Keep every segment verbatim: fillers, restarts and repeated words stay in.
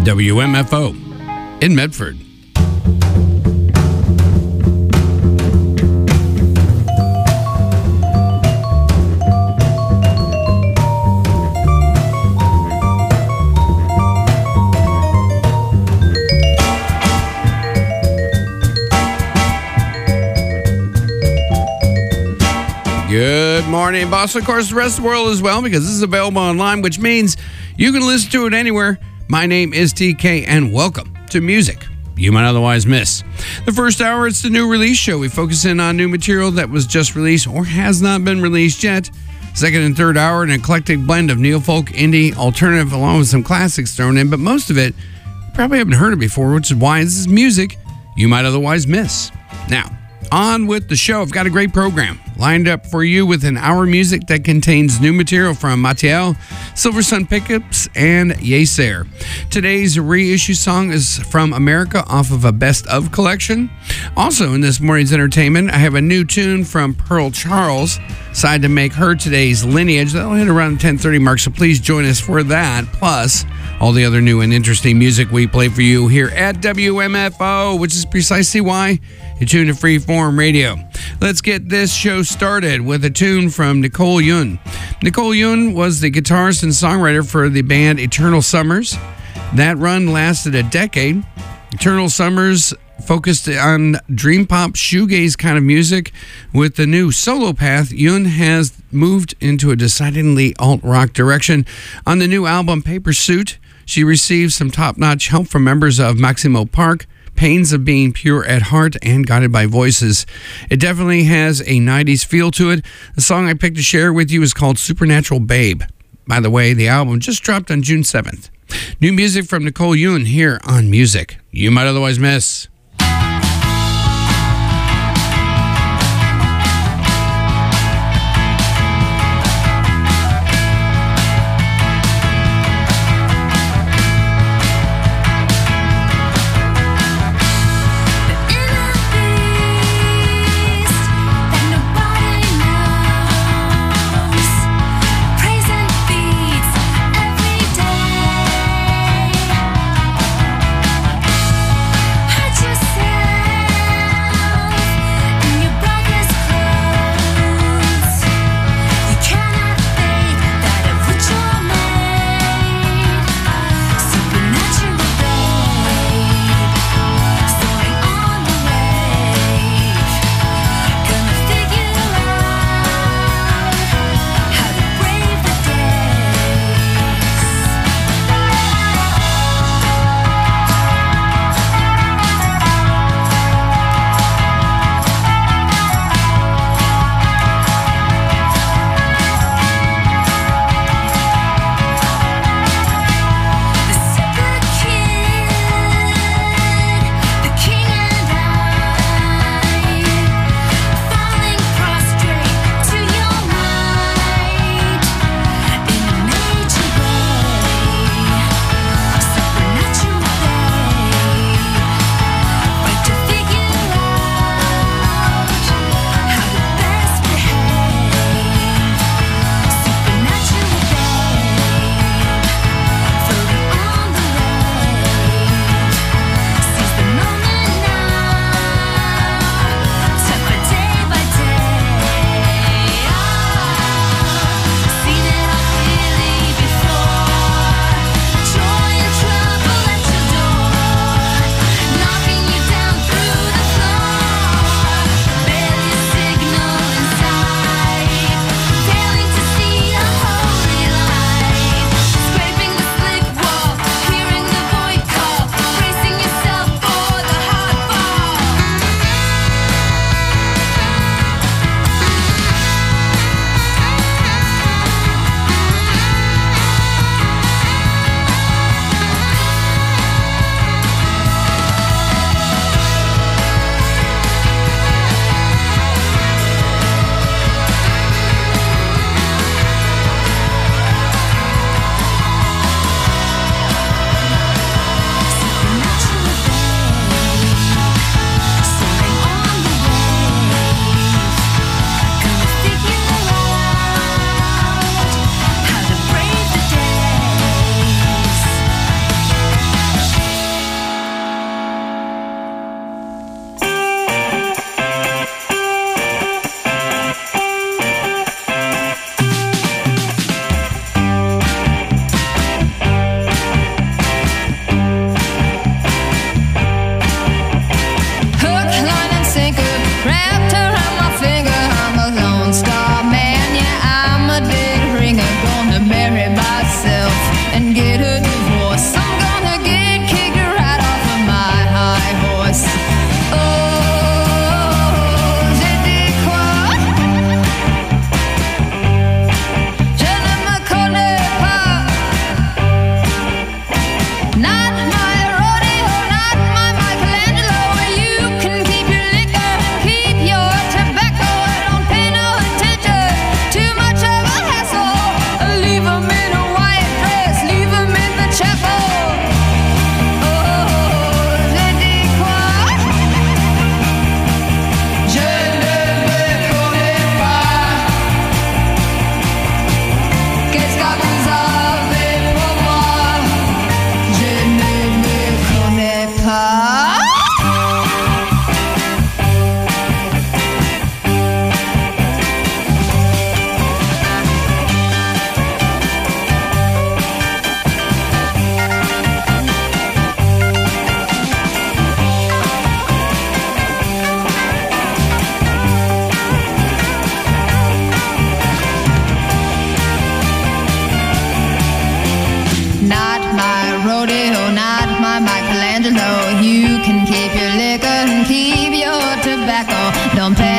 W M F O in Medford. Good morning, boss. Of course, the rest of the world as well, because this is available online, which means you can listen to it anywhere. My name is T K, and welcome to Music You Might Otherwise Miss. The first hour, it's the new release show. We focus in on new material that was just released or has not been released yet. Second and third hour, an eclectic blend of neo-folk, indie, alternative, along with some classics thrown in, but most of it, you probably haven't heard it before, which is why this is music you might otherwise miss. Now, on with the show. I've got a great program lined up for you with an hour music that contains new material from Matiel, Silver Sun Pickups, and Yeser. Today's reissue song is from America off of a Best Of collection. Also in this morning's entertainment, I have a new tune from Pearl Charles. Decided to make her today's Lineage. That'll hit around the ten thirty mark, so please join us for that. Plus, all the other new and interesting music we play for you here at W M F O, which is precisely why you tune to Freeform Radio. Let's get this show started with a tune from Nicole Yoon. Nicole Yoon was the guitarist and songwriter for the band Eternal Summers. That run lasted a decade. Eternal Summers focused on dream pop shoegaze kind of music. With the new solo path, Yoon has moved into a decidedly alt-rock direction. On the new album Paper Suit, she received some top-notch help from members of Maximo Park, Pains of Being Pure at Heart, and Guided by Voices. It definitely has a nineties feel to it. The song I picked to share with you is called Supernatural Babe. By the way, the album just dropped on June seventh. New music from Nicole Yoon here on Music You Might Otherwise Miss. I just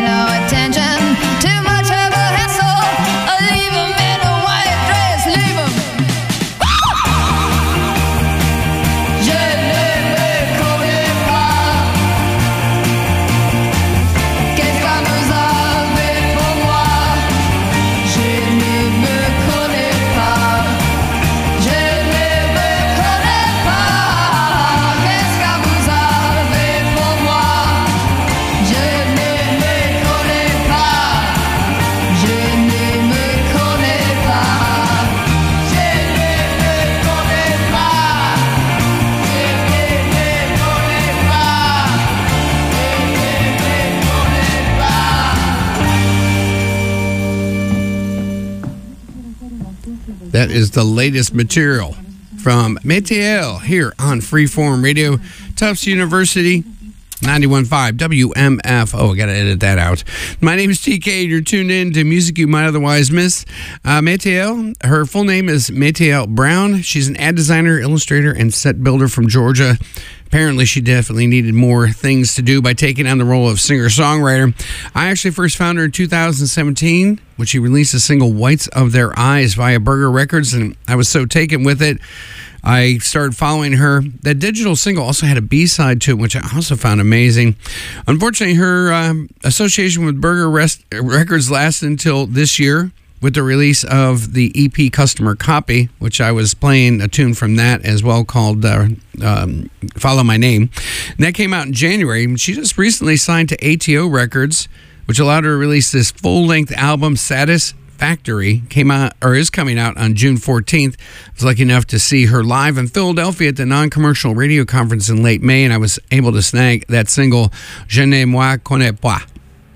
That is the latest material from Météo here on Freeform Radio, Tufts University, ninety-one point five W M F. Oh, I got to edit that out. My name is T K, and you're tuned in to music you might otherwise miss. Uh, Météo, her full name is Météo Brown. She's an ad designer, illustrator, and set builder from Georgia. Apparently, she definitely needed more things to do by taking on the role of singer-songwriter. I actually first found her in two thousand seventeen when she released the single Whites of Their Eyes via Burger Records, and I was so taken with it, I started following her. That digital single also had a B-side to it, which I also found amazing. Unfortunately, her um, association with Burger Rest- Records lasted until this year, with the release of the E P Customer Copy, which I was playing a tune from that as well called uh, um, Follow My Name. And that came out in January. She just recently signed to A T O Records, which allowed her to release this full-length album, Satisfactory, came out or is coming out on June fourteenth. I was lucky enough to see her live in Philadelphia at the Non-Commercial Radio Conference in late May, and I was able to snag that single, Je ne me connais pas.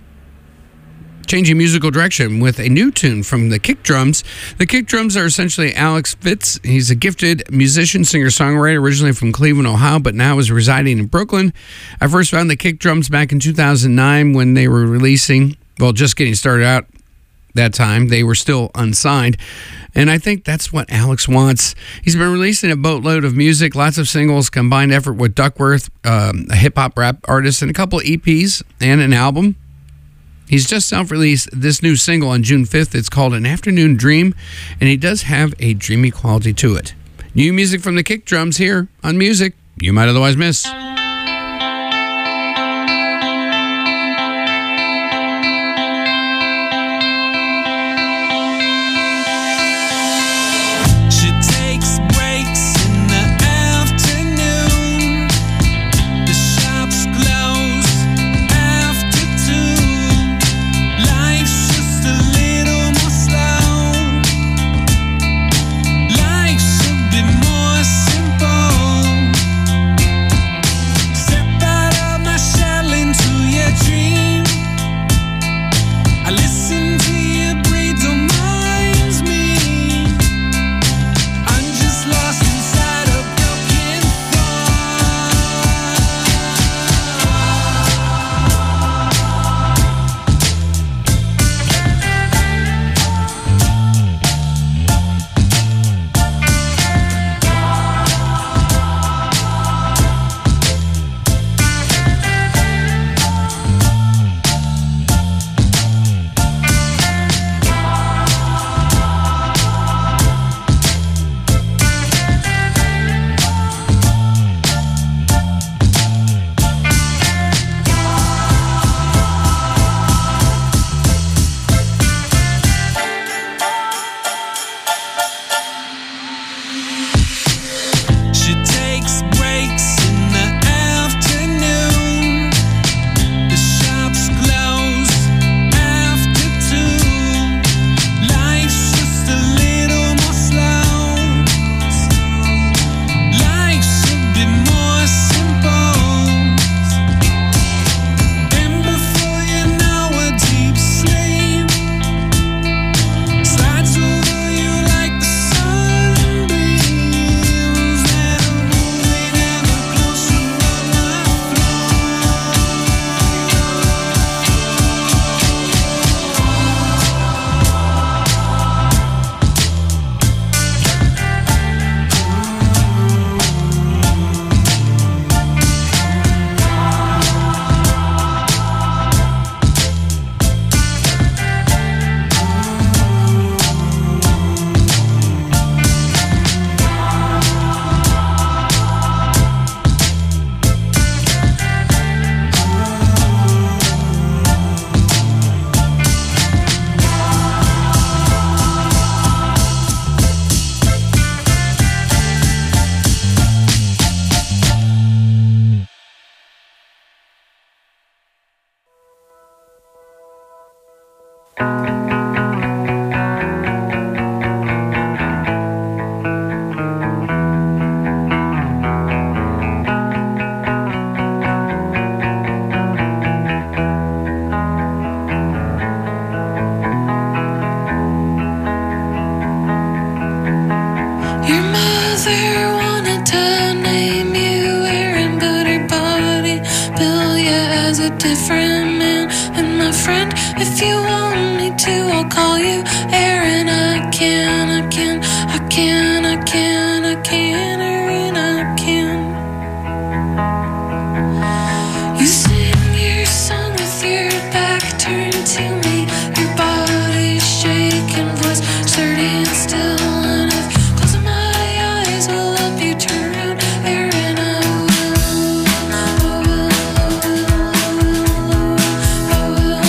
Changing musical direction with a new tune from the Kick Drums. The Kick Drums are essentially Alex Fitz. He's a gifted musician, singer-songwriter, originally from Cleveland, Ohio, but now is residing in Brooklyn. I first found the Kick Drums back in two thousand nine when they were releasing, well, just getting started out that time. They were still unsigned. And I think that's what Alex wants. He's been releasing a boatload of music, lots of singles, combined effort with Duckworth, um, a hip-hop rap artist, and a couple of E Ps and an album. He's just self-released this new single on June fifth. It's called An Afternoon Dream, and he does have a dreamy quality to it. New music from the Kick Drums here on Music You Might Otherwise Miss. And if you want me to, I'll call you Aaron. I can, I can, I can, I can, I can, Aaron, I can. You sing your song with your back turned to me, your body's shaking, voice sturdy and still. And if closing my eyes will help you turn around, Aaron, I will. I will, I will, I will, I will,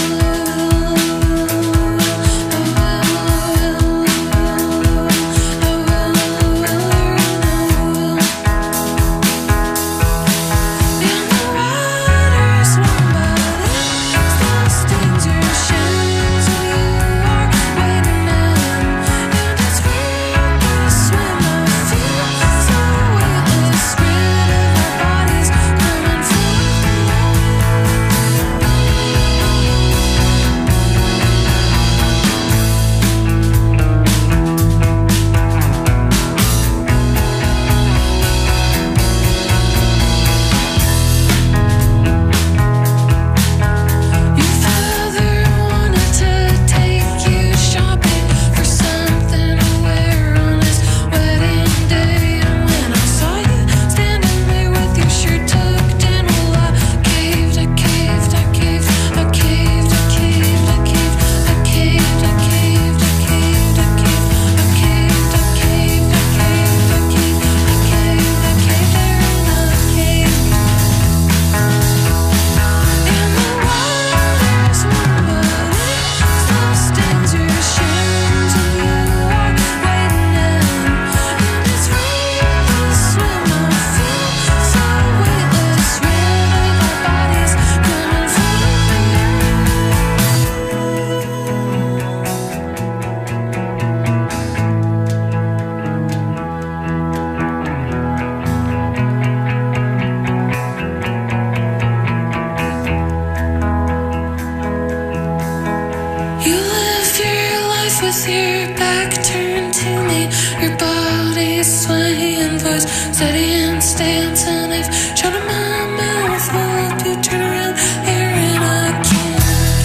with your back turned to me, your body swaying, voice steady and stance, and if shut up my mouth, will help you turn around, Aaron, I can,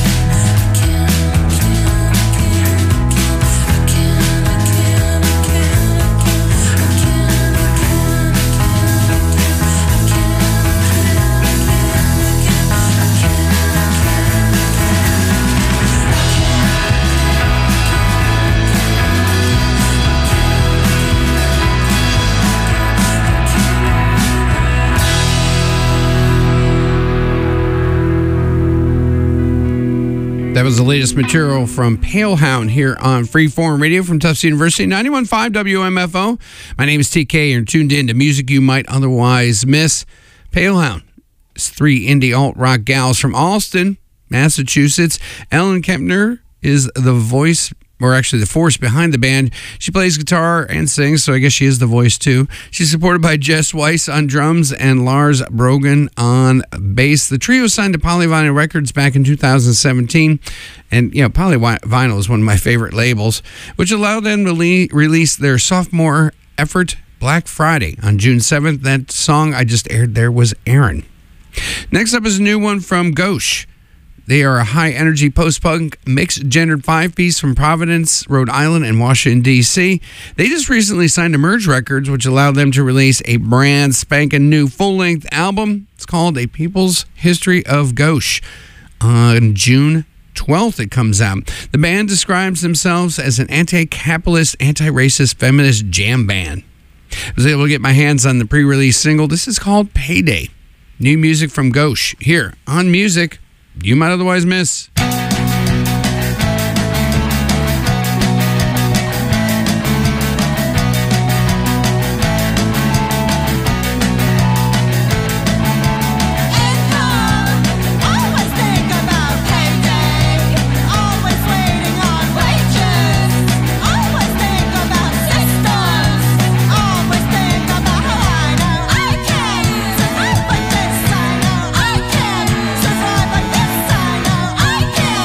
I can, I can, I can, I can, I can, I can, I can, I can, I can, I can, I That was the latest material from Palehound here on Freeform Radio from Tufts University, ninety-one point five W M F O. My name is T K. You're tuned in to music you might otherwise miss. Palehound is three indie alt-rock gals from Allston, Massachusetts. Ellen Kempner is the voice, or actually the force behind the band. She plays guitar and sings, so I guess she is the voice too. She's supported by Jess Weiss on drums and Lars Brogan on bass. The trio signed to Polyvinyl Records back in two thousand seventeen, and you know, Polyvinyl is one of my favorite labels, which allowed them to le- release their sophomore effort, Black Friday, on June seventh. That song I just aired there was Aaron. Next up is a new one from Gauche. They are a high-energy post-punk mixed-gendered five-piece from Providence, Rhode Island, and Washington, D C They just recently signed to Merge Records, which allowed them to release a brand spanking new full-length album. It's called A People's History of Gauche. On June twelfth, it comes out. The band describes themselves as an anti-capitalist, anti-racist, feminist jam band. I was able to get my hands on the pre-release single. This is called Payday. New music from Gauche here on Music You Might Otherwise Miss. I can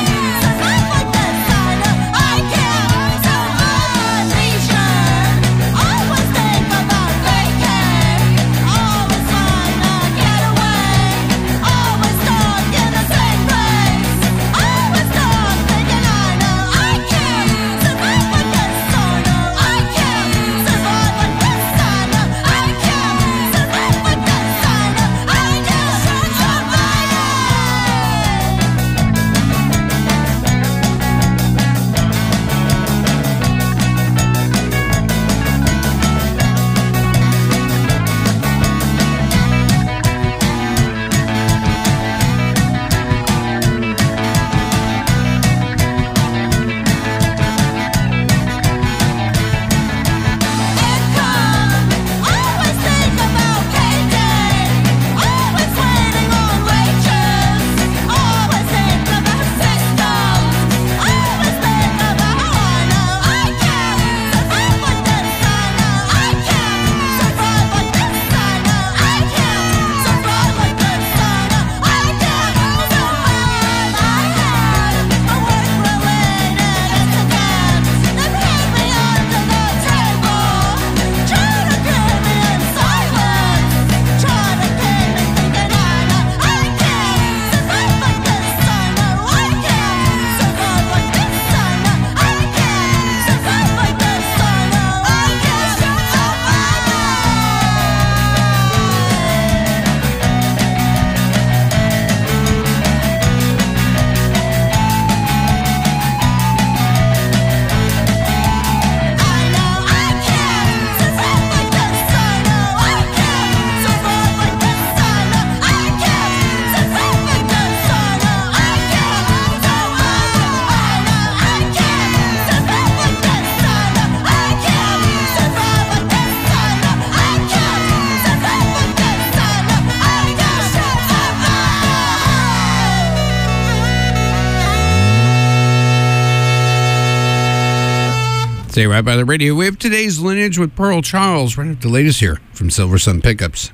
Stay right by the radio. We have today's Lineage with Pearl Charles, right up the latest here from Silver Sun Pickups.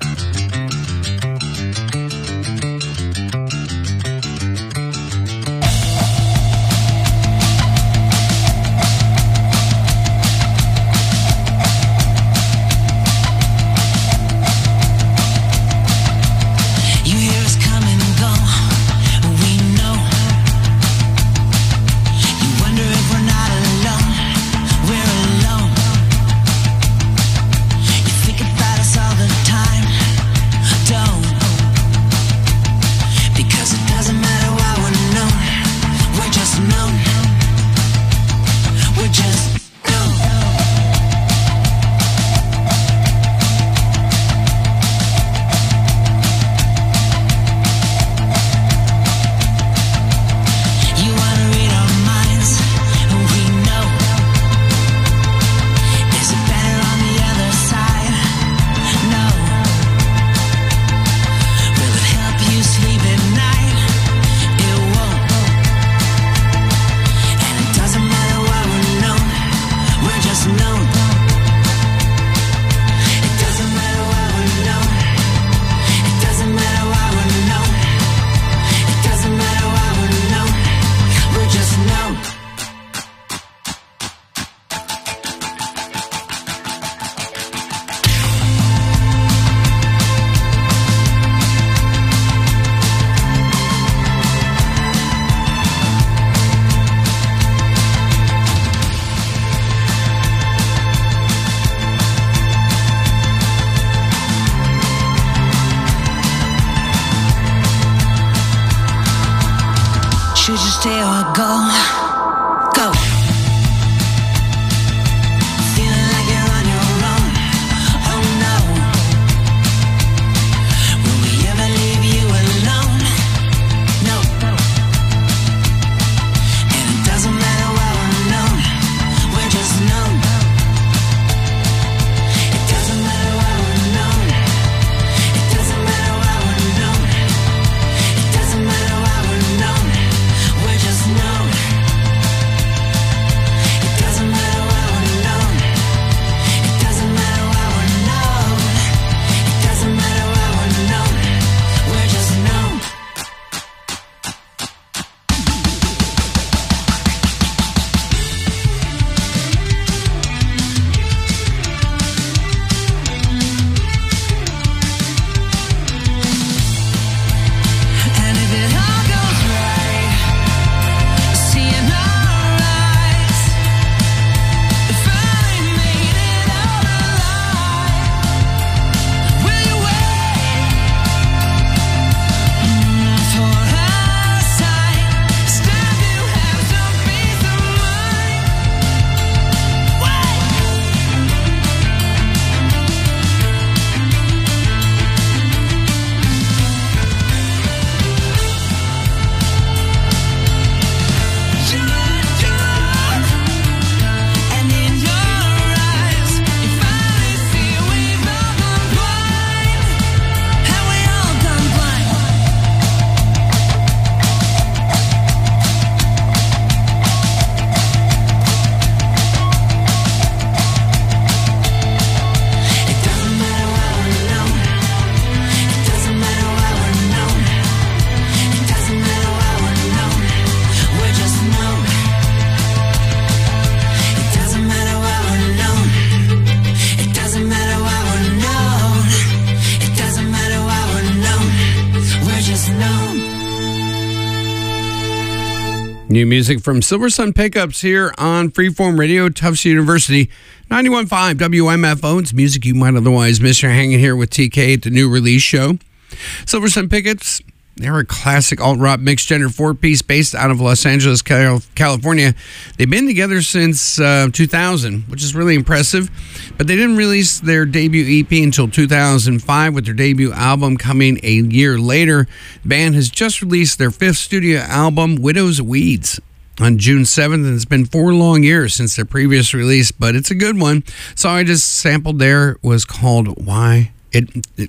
New music from Silver Sun Pickups here on Freeform Radio, Tufts University, ninety-one point five W M F O. It's music you might otherwise miss. You're hanging here with T K at the new release show. Silver Sun Pickups, they're a classic alt-rock mixed-gender four-piece based out of Los Angeles, California. They've been together since uh, two thousand, which is really impressive. But they didn't release their debut E P until two thousand five, with their debut album coming a year later. The band has just released their fifth studio album, Widow's Weeds, on June seventh, and it's been four long years since their previous release, but it's a good one. So I just sampled there was called Why It... it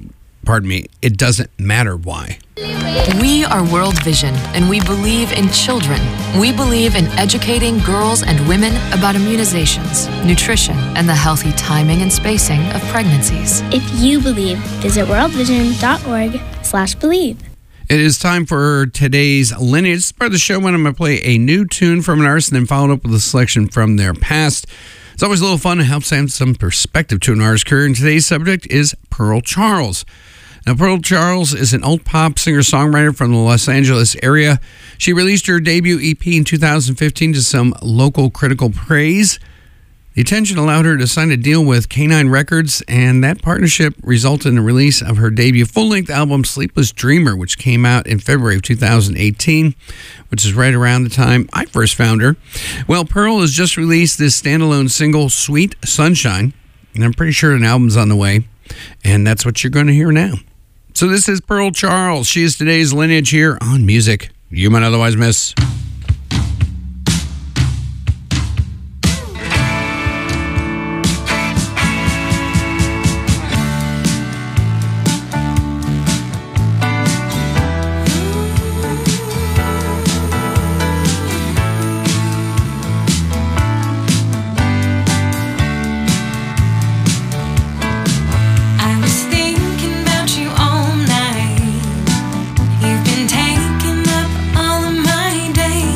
pardon me, it doesn't matter why. We are World Vision, and we believe in children. We believe in educating girls and women about immunizations, nutrition, and the healthy timing and spacing of pregnancies. If you believe, visit worldvision.org slash believe. It is time for today's Lineage. It's part of the show when I'm going to play a new tune from an artist and then follow it up with a selection from their past. It's always a little fun and helps add some perspective to an artist's career. And today's subject is Pearl Charles. Now, Pearl Charles is an alt pop singer-songwriter from the Los Angeles area. She released her debut E P in two thousand fifteen to some local critical praise. The attention allowed her to sign a deal with K nine Records, and that partnership resulted in the release of her debut full-length album, Sleepless Dreamer, which came out in February of two thousand eighteen, which is right around the time I first found her. Well, Pearl has just released this standalone single, Sweet Sunshine, and I'm pretty sure an album's on the way, and that's what you're going to hear now. So this is Pearl Charles. She is today's Lineage here on Music You Might Otherwise Miss. Taking up all of my days.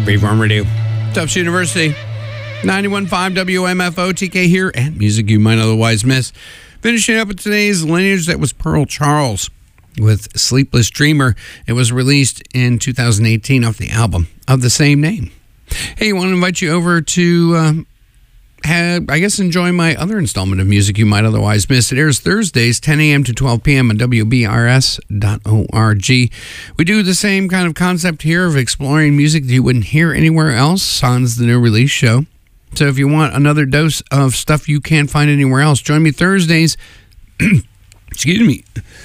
Freeform Radio. Tufts University, ninety-one point five W M F O, T K here, and music you might otherwise miss. Finishing up with today's lineage, that was Pearl Charles with Sleepless Dreamer. It was released in two thousand eighteen off the album of the same name. Hey, I want to invite you over to, um, have, I guess, enjoy my other installment of music you might otherwise miss. It airs Thursdays, ten a.m. to twelve p.m. on W B R S dot org. We do the same kind of concept here of exploring music that you wouldn't hear anywhere else. Sans the new release show. So if you want another dose of stuff you can't find anywhere else, join me Thursdays. Excuse me.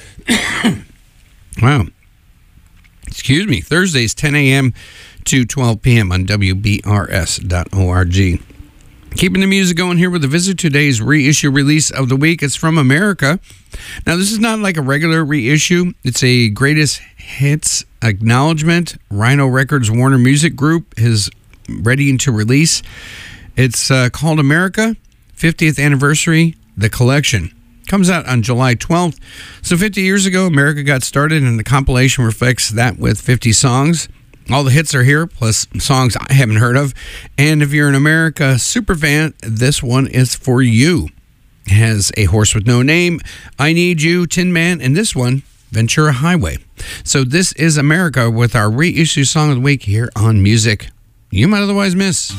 Wow. Excuse me. Thursdays, ten a.m. to twelve p.m. on W B R S dot org. Keeping the music going here with a visit to today's reissue release of the week. It's from America. Now, this is not like a regular reissue. It's a greatest hits acknowledgement. Rhino Records Warner Music Group is ready to release. It's uh, called America, fiftieth Anniversary, The Collection. Comes out on July twelfth. So fifty years ago, America got started, and the compilation reflects that with fifty songs. All the hits are here, plus songs I haven't heard of. And if you're an America superfan, this one is for you. It has A Horse With No Name, I Need You, Tin Man, and this one, Ventura Highway. So this is America with our reissue song of the week here on Music You Might Otherwise Miss.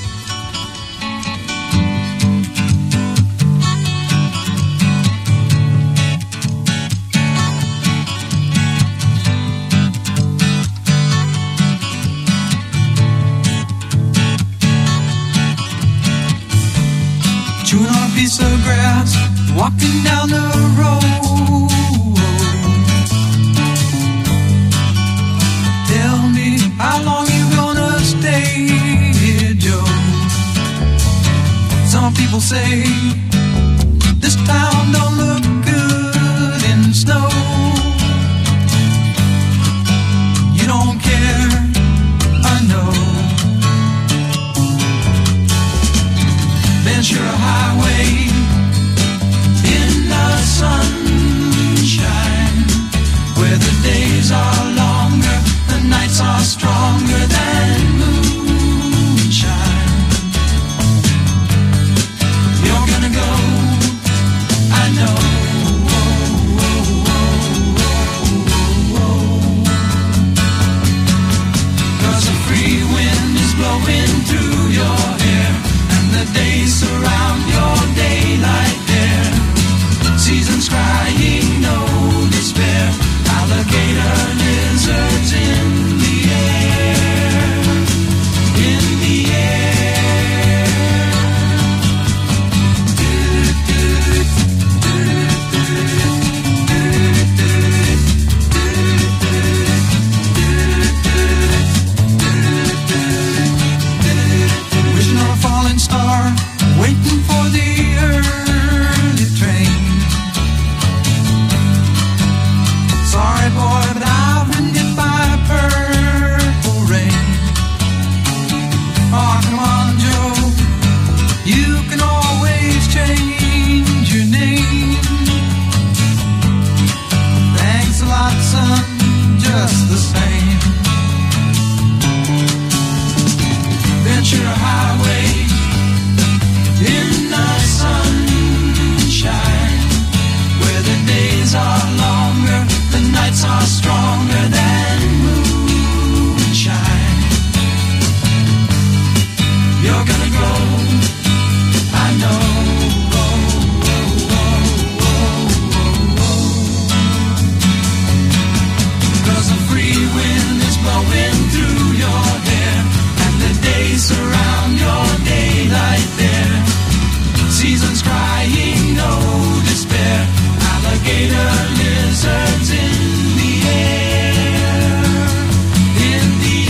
Chewing on a piece of grass, walking down the road. Tell me, how long you gonna stay here, Joe? Some people say this town don't look good in snow. You don't care, I know. Ventura Highway in the sunshine, where the days are longer, the nights are stronger than moonshine. You're gonna go, I know. Oh, oh, oh, oh, oh, oh. 'Cause a free wind is blowing through your hair, the days surround your daylight there. Seasons crying, no despair. Alligator lizards in the air, in the air. Wishing on a falling star, waiting for the early train. Sorry boy, but I've been hit by purple rain. Oh, come on, Joe, you can always change your name. Thanks a lot, son, just the same. Ventura Highway in the sunshine, where the days are longer, the nights are stronger than moonshine. You're gonna go, I know. Oh, oh, oh, oh, oh, oh. 'Cause a free wind is blowing through your hair, and the days surround your daylight there. Seasons crying, no despair. Alligator lizards in the air, in the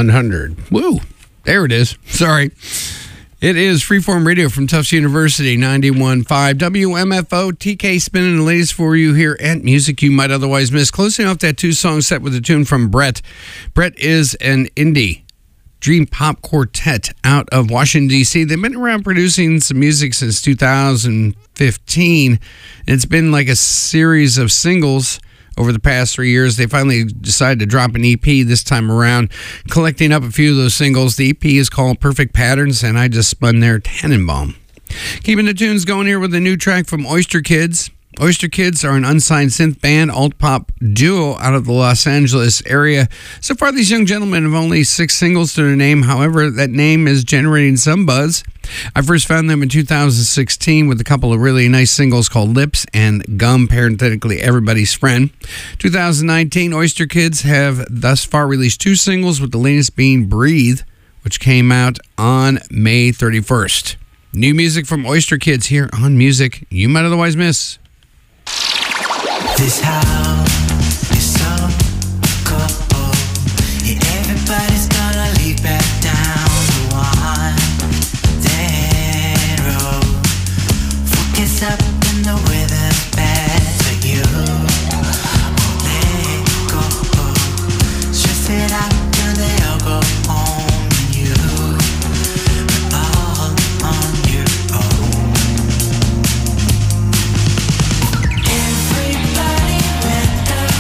one hundred. Woo! There it is. Sorry. It is Freeform Radio from Tufts University, ninety-one point five W M F O. T K spinning the latest for you here at Music You Might Otherwise Miss. Closing off that two-song set with a tune from Brett. Brett is an indie dream pop quartet out of Washington, D C. They've been around producing some music since two thousand fifteen. It's been like a series of singles over the past three years. They finally decided to drop an E P this time around, collecting up a few of those singles. The E P is called Perfect Patterns, and I just spun their Tannenbaum. Keeping the tunes going here with a new track from Oyster Kids. Oyster Kids are an unsigned synth band, alt-pop duo out of the Los Angeles area. So far, these young gentlemen have only six singles to their name. However, that name is generating some buzz. I first found them in two thousand sixteen with a couple of really nice singles called Lips and Gum, parenthetically Everybody's Friend. two thousand nineteen, Oyster Kids have thus far released two singles, with the latest being Breathe, which came out on May thirty-first. New music from Oyster Kids here on Music You Might Otherwise Miss. This house is so cold. Yeah, everybody's gonna leave back down the winding road. Focus up and the weather's bad, but you won't let go. Stress it out till they all go home, and you are all on your own. Everybody better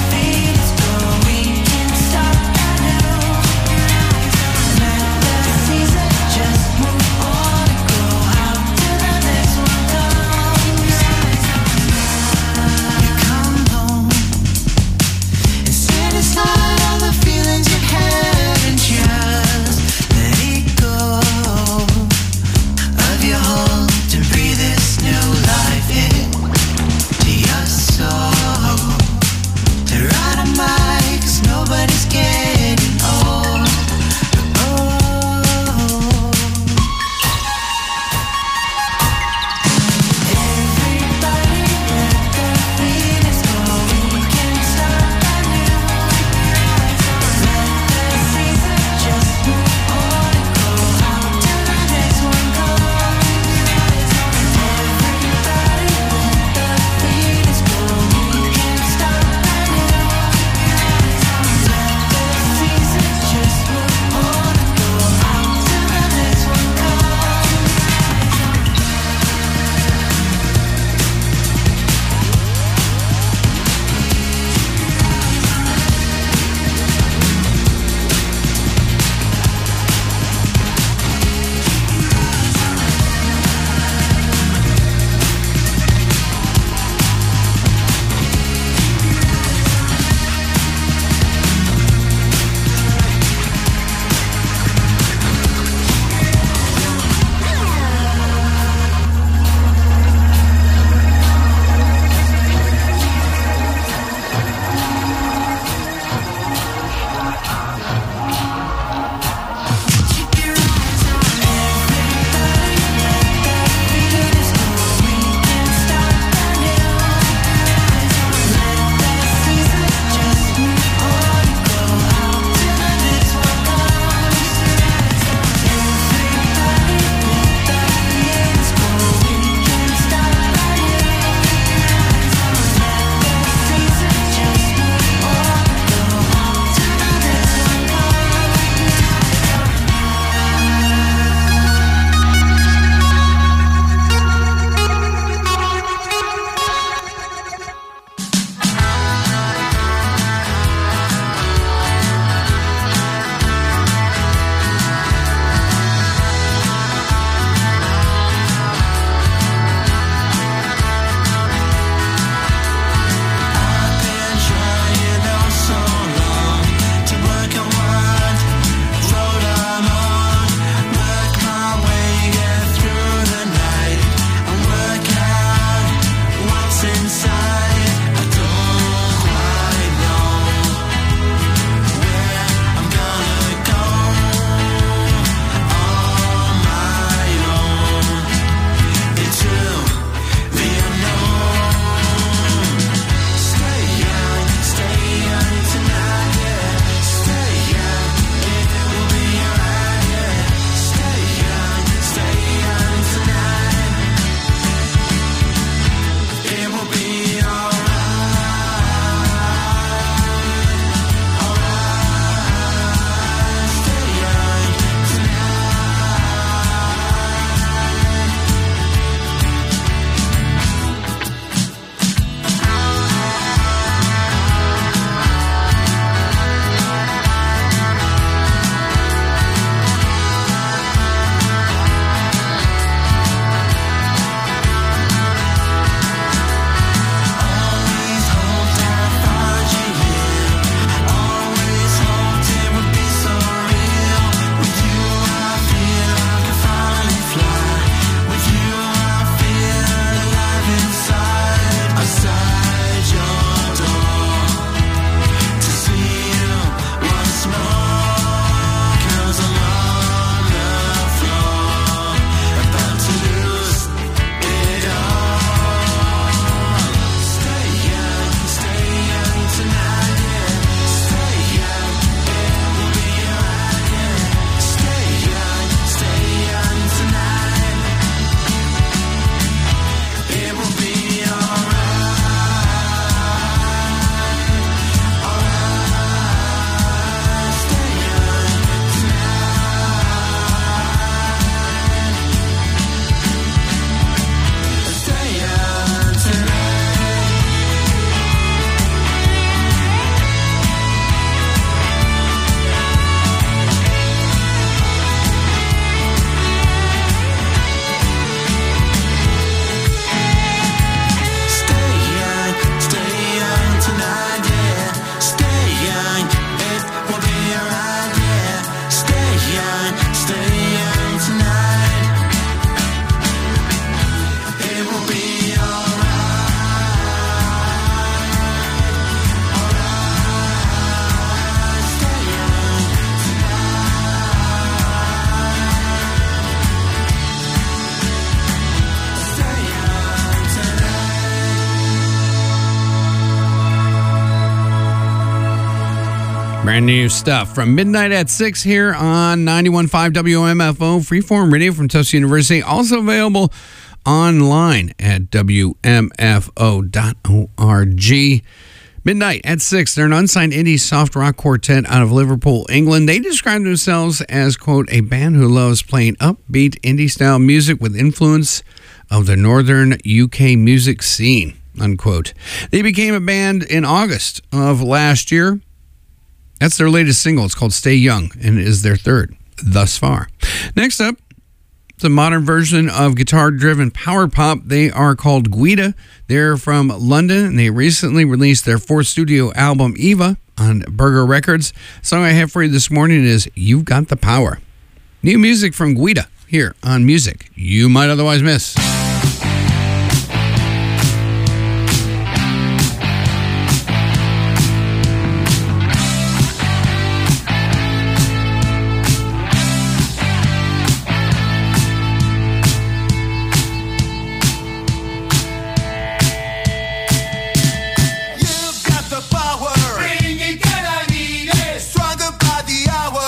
Brand new stuff from midnight at six here on ninety-one point five W M F O, Freeform Radio from Tufts University. Also available online at W M F O dot org. Midnight at six. They're an unsigned indie soft rock quartet out of Liverpool, England. They describe themselves as, quote, a band who loves playing upbeat indie-style music with influence of the northern U K music scene, unquote. They became a band in August of last year. That's their latest single. It's called Stay Young, and it is their third thus far. Next up, it's a modern version of guitar-driven power pop. They are called Guida. They're from London, and they recently released their fourth studio album, Eva, on Burger Records. The song I have for you this morning is You've Got the Power. New music from Guida here on Music You Might Otherwise Miss.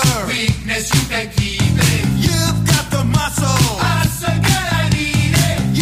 You've got the muscle. I said, girl, I need it.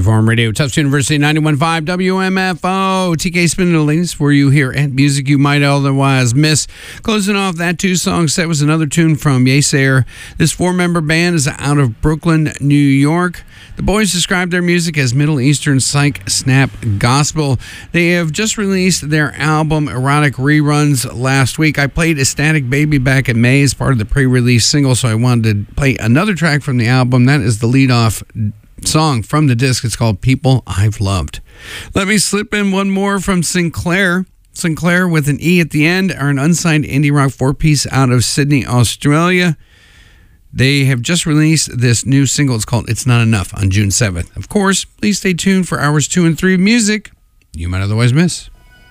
Freeform Radio, Tufts University, ninety-one point five W M F O. T K spinning the links for you here at Music You Might Otherwise Miss. Closing off that two-song set was another tune from Yesayer. This four-member band is out of Brooklyn, New York. The boys describe their music as Middle Eastern psych snap gospel. They have just released their album Erotic Reruns last week. I played Ecstatic Baby back in May as part of the pre-release single, so I wanted to play another track from the album. That is the lead-off song from the disc. It's called People I've Loved. Let me slip in one more from Sinclair. Sinclair with an E at the end are an unsigned indie rock four-piece out of Sydney, Australia. They have just released this new single. It's called It's Not Enough on June seventh. Of course, please stay tuned for hours two and three of music you might otherwise miss.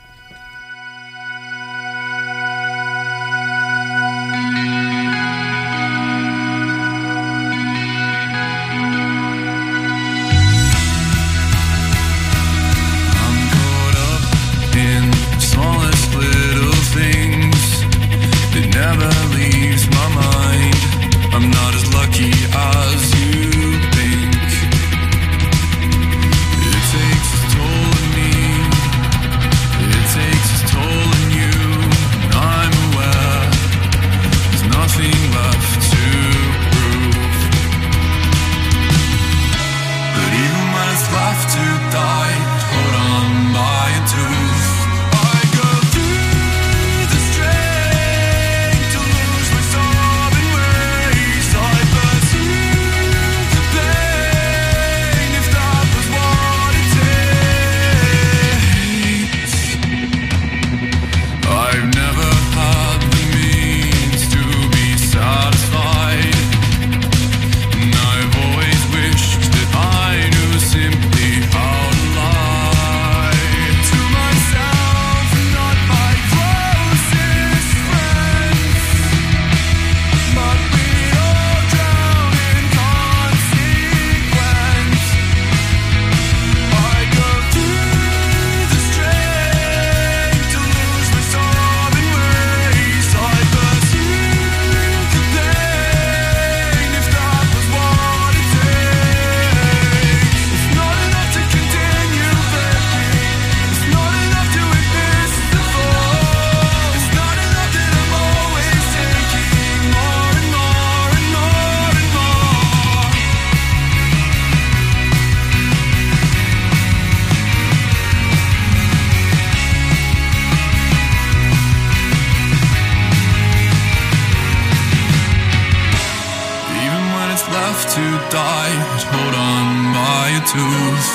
To die, hold on by a tooth.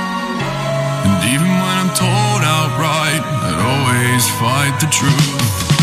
And even when I'm told outright, I'd always fight the truth.